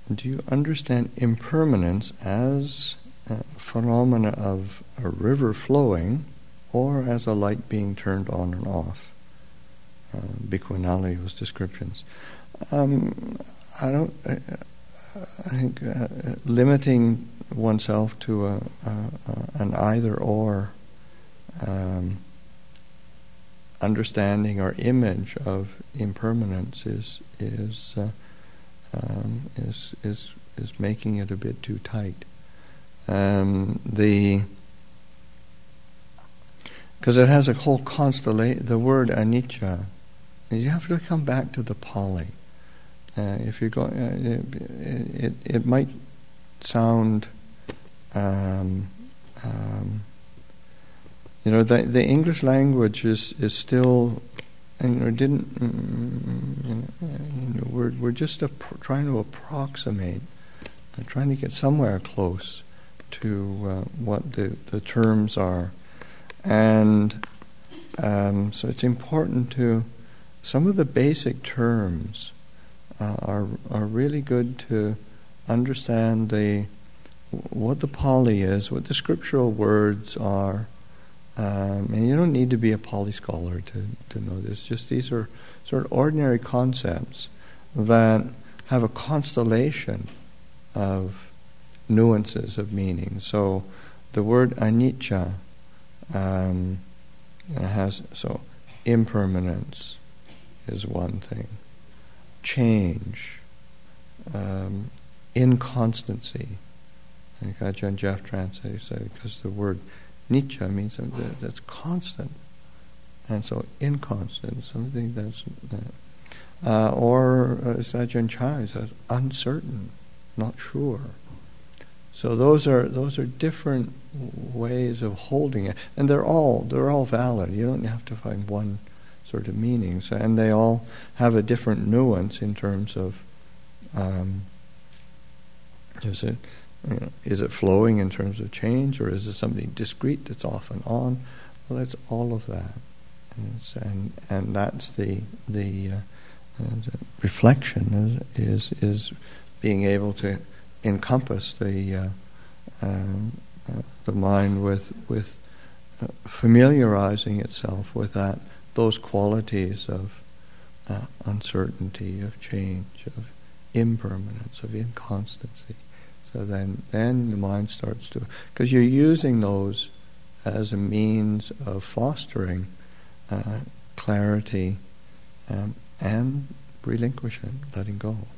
do you understand impermanence as a phenomena of a river flowing, or as a light being turned on and off? Bhikkhu Analayo's descriptions. I think limiting oneself to an either or understanding or image of impermanence is making it a bit too tight. Because it has a whole constellation. The word anicca, you have to come back to the Pali. If you go, it might sound, the English language is still, we're just trying to approximate, trying to get somewhere close to what the terms are, and so it's important to some of the basic terms. Are really good to understand what the Pali is, what the scriptural words are, and you don't need to be a Pali scholar to know this. Just these are sort of ordinary concepts that have a constellation of nuances of meaning. So the word anicca has impermanence is one thing. Change, inconstancy. And Ajahn Jeff translates that because the word nitya means something that's constant, and so inconstant, something that's or as Ajahn Chai says, uncertain, not sure. So those are different ways of holding it, and they're all valid. You don't have to find one sort of meanings, and they all have a different nuance in terms of is it flowing in terms of change, or is it something discrete that's off and on? Well, that's all of that, and that's the reflection is being able to encompass the mind with familiarizing itself with those qualities of uncertainty, of change, of impermanence, of inconstancy. So then the mind starts to, because you're using those as a means of fostering clarity and relinquishing, letting go.